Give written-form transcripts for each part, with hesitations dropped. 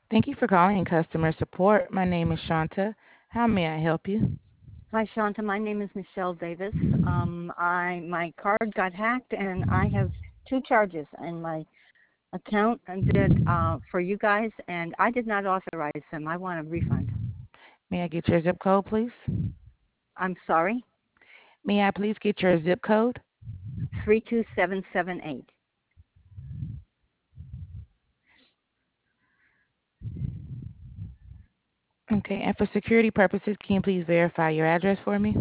Thank you for calling customer support. My name is Shanta. How may I help you? Hi, Shanta. My name is Michelle Davis. My card got hacked, and I have two charges in my account for you guys, and I did not authorize them. I want a refund. May I get your zip code, please? I'm sorry. May I please get your zip code? 32778. Okay, and for security purposes, can you please verify your address for me?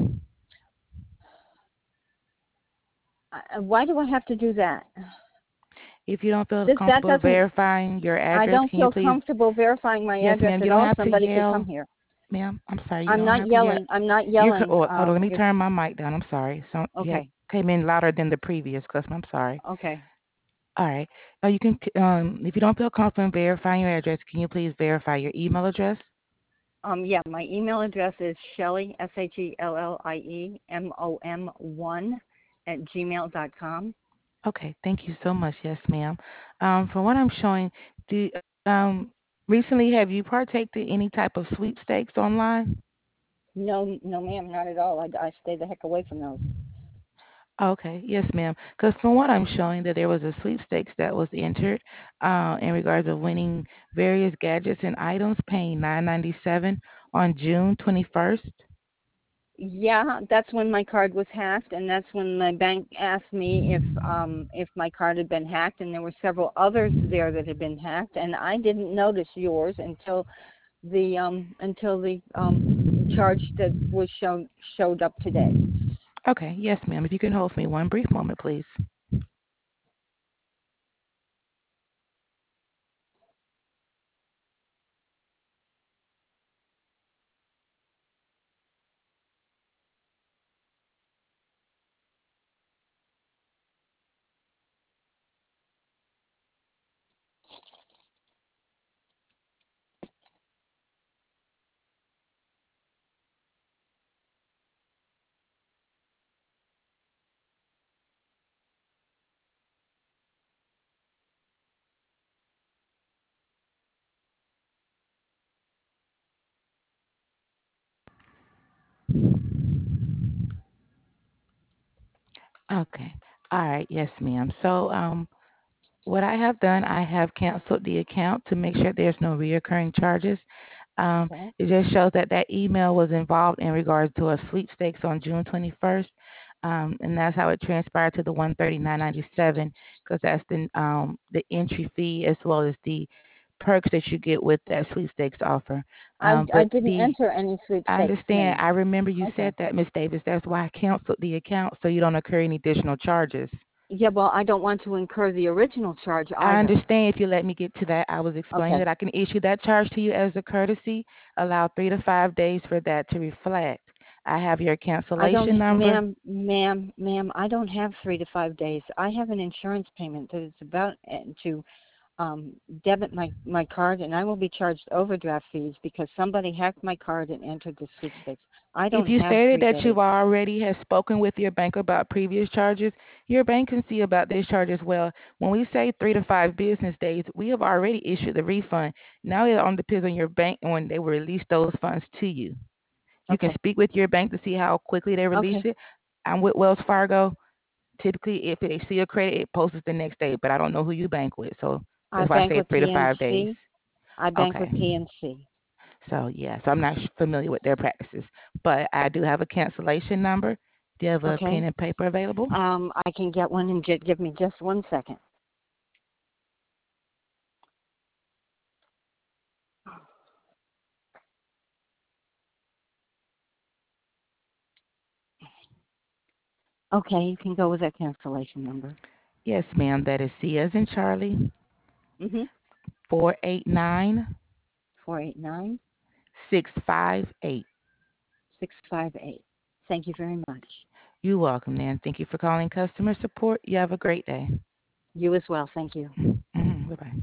Why do I have to do that? If you don't feel That comfortable doesn't. verifying your I address, don't can you feel please? comfortable verifying my Yes, address ma'am. You at don't all. have to Somebody could come yell. here. Ma'am, I'm sorry. You I'm don't not have to yell. yelling. I'm not You could. yelling. Oh, hold on. Let me turn my mic down. I'm sorry. So you Okay. came in louder than the previous customer. I'm sorry. Okay. All right. You can. If you don't feel comfortable verifying your address, can you please verify your email address? Yeah, my email address is Shellie, SHELLIEMOM1 @gmail.com. Okay, thank you so much. Yes, ma'am. From what I'm showing, do recently have you partaken in any type of sweepstakes online? No, no, ma'am, not at all. I stay the heck away from those. Okay, yes, ma'am. Because from what I'm showing, that there was a sweepstakes that was entered in regards of winning various gadgets and items, paying $9.97 on June 21st. Yeah, that's when my card was hacked, and that's when my bank asked me if my card had been hacked, and there were several others there that had been hacked, and I didn't notice yours until the charge that was showed up today. Okay, yes, ma'am. If you can hold for me one brief moment, please. Okay. All right. Yes, ma'am. So, what I have done, I have canceled the account to make sure there's no reoccurring charges. Okay. It just shows that that email was involved in regards to a sweepstakes on June 21st, and that's how it transpired to the 139.97 because that's the entry fee as well as the perks that you get with that sweepstakes offer. I But didn't enter any I sweepstakes understand. name. I remember you Okay. said that, Miss Davis. That's why I canceled the account so you don't incur any additional charges. Yeah, well, I don't want to incur the original charge I either. understand if you let me get to that. I was explaining Okay. that I can issue that charge to you as a courtesy. Allow 3 to 5 days for that to reflect. I have your I don't, cancellation number. ma'am, I don't have 3 to 5 days. I have an insurance payment that is about to debit my card, and I will be charged overdraft fees because somebody hacked my card and entered the sweepstakes. I If don't you have stated three that days. you've already have spoken with your bank about previous charges, your bank can see about this charge as well. When we say 3 to 5 business days, we have already issued the refund. Now it on depends on your bank when they will release those funds to you. You can Okay. speak with your bank to see how quickly they release Okay. it. I'm with Wells Fargo. Typically, if they see a credit, it posts the next day, but I don't know who you bank with. So I that's why I bank say with 3 to 5 days. PNC. I bank with Okay. PNC. So, yeah, so I'm not familiar with their practices, but I do have a cancellation number. Do you have a pen Okay. and paper available? I can get one and give me just 1 second. Okay, you can go with that cancellation number. Yes, ma'am. That is C as in Charlie, Mhm. 489 489 658. 658. Thank you very much. You're welcome, Nan. Thank you for calling customer support. You have a great day. You as well. Thank you. Bye bye.